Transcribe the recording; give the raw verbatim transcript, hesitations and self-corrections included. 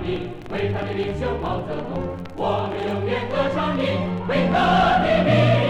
你，伟大的领袖毛泽东，我们永远歌唱你伟大的名。